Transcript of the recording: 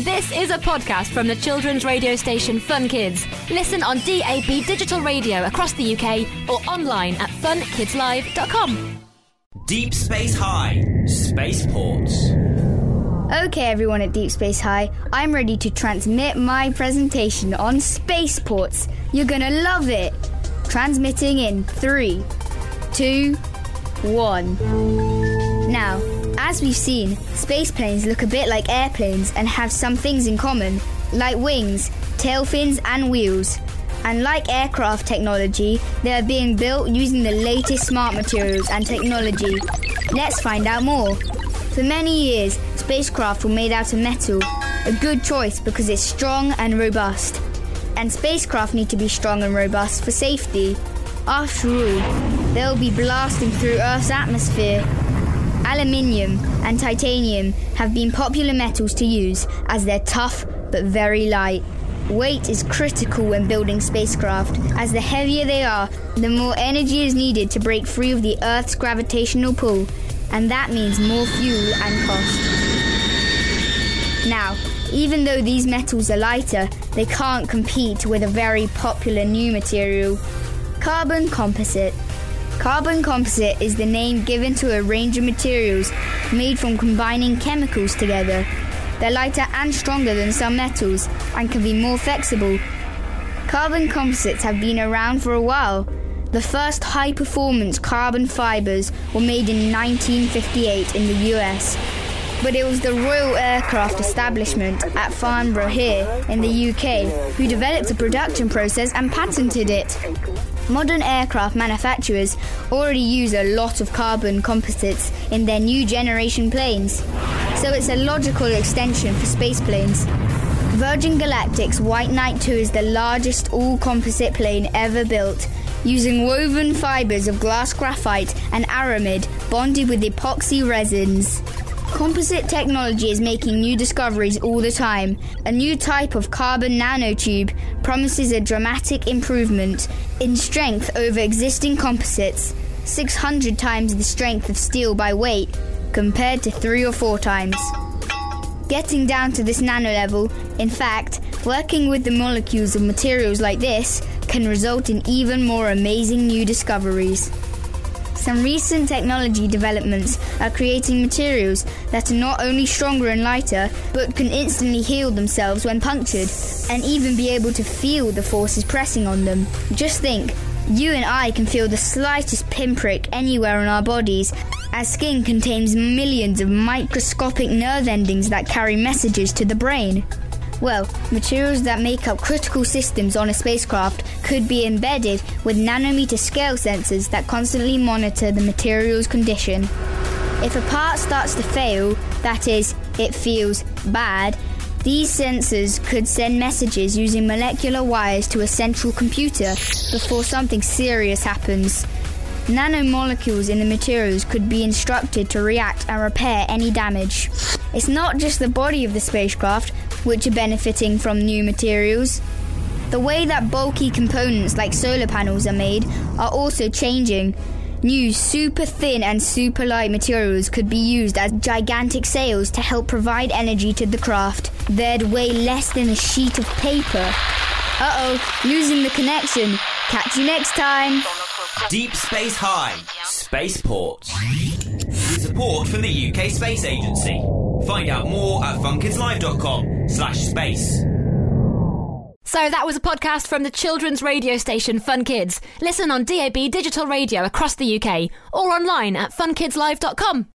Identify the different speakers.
Speaker 1: This is a podcast from the children's radio station Fun Kids. Listen on DAB digital radio across the UK or online at funkidslive.com.
Speaker 2: Deep Space High, Spaceports.
Speaker 3: Okay, everyone at Deep Space High, I'm ready to transmit my presentation on spaceports. You're gonna love it. Transmitting in 3, 2, 1. Now, as we've seen, space planes look a bit like airplanes and have some things in common, like wings, tail fins and wheels. And like aircraft technology, they are being built using the latest smart materials and technology. Let's find out more. For many years, spacecraft were made out of metal, a good choice because it's strong and robust. And spacecraft need to be strong and robust for safety. After all, they'll be blasting through Earth's atmosphere. Aluminium and titanium have been popular metals to use as they're tough but very light. Weight is critical when building spacecraft, as the heavier they are, the more energy is needed to break free of the Earth's gravitational pull, and that means more fuel and cost. Now, even though these metals are lighter, they can't compete with a very popular new material, carbon composite. Carbon composite is the name given to a range of materials made from combining chemicals together. They're lighter and stronger than some metals and can be more flexible. Carbon composites have been around for a while. The first high-performance carbon fibres were made in 1958 in the US. But it was the Royal Aircraft Establishment at Farnborough here in the UK who developed the production process and patented it. Modern aircraft manufacturers already use a lot of carbon composites in their new generation planes, so it's a logical extension for space planes. Virgin Galactic's White Knight 2 is the largest all-composite plane ever built, using woven fibres of glass graphite and aramid bonded with epoxy resins. Composite technology is making new discoveries all the time. A new type of carbon nanotube promises a dramatic improvement in strength over existing composites, 600 times the strength of steel by weight, compared to 3 or 4 times. Getting down to this nano level, in fact, working with the molecules of materials like this can result in even more amazing new discoveries. Some recent technology developments are creating materials that are not only stronger and lighter, but can instantly heal themselves when punctured, and even be able to feel the forces pressing on them. Just think, you and I can feel the slightest pinprick anywhere on our bodies, as skin contains millions of microscopic nerve endings that carry messages to the brain. Well, materials that make up critical systems on a spacecraft could be embedded with nanometer scale sensors that constantly monitor the material's condition. If a part starts to fail, that is, it feels bad, these sensors could send messages using molecular wires to a central computer before something serious happens. Nanomolecules in the materials could be instructed to react and repair any damage. It's not just the body of the spacecraft which are benefiting from new materials. The way that bulky components like solar panels are made are also changing. New super thin and super light materials could be used as gigantic sails to help provide energy to the craft. They'd weigh less than a sheet of paper. Uh-oh, losing the connection. Catch you next time.
Speaker 2: Deep Space High, Spaceports. With support from the UK Space Agency. Find out more at funkidslive.com/space.
Speaker 1: So that was a podcast from the children's radio station Fun Kids. Listen on DAB digital radio across the UK or online at funkidslive.com.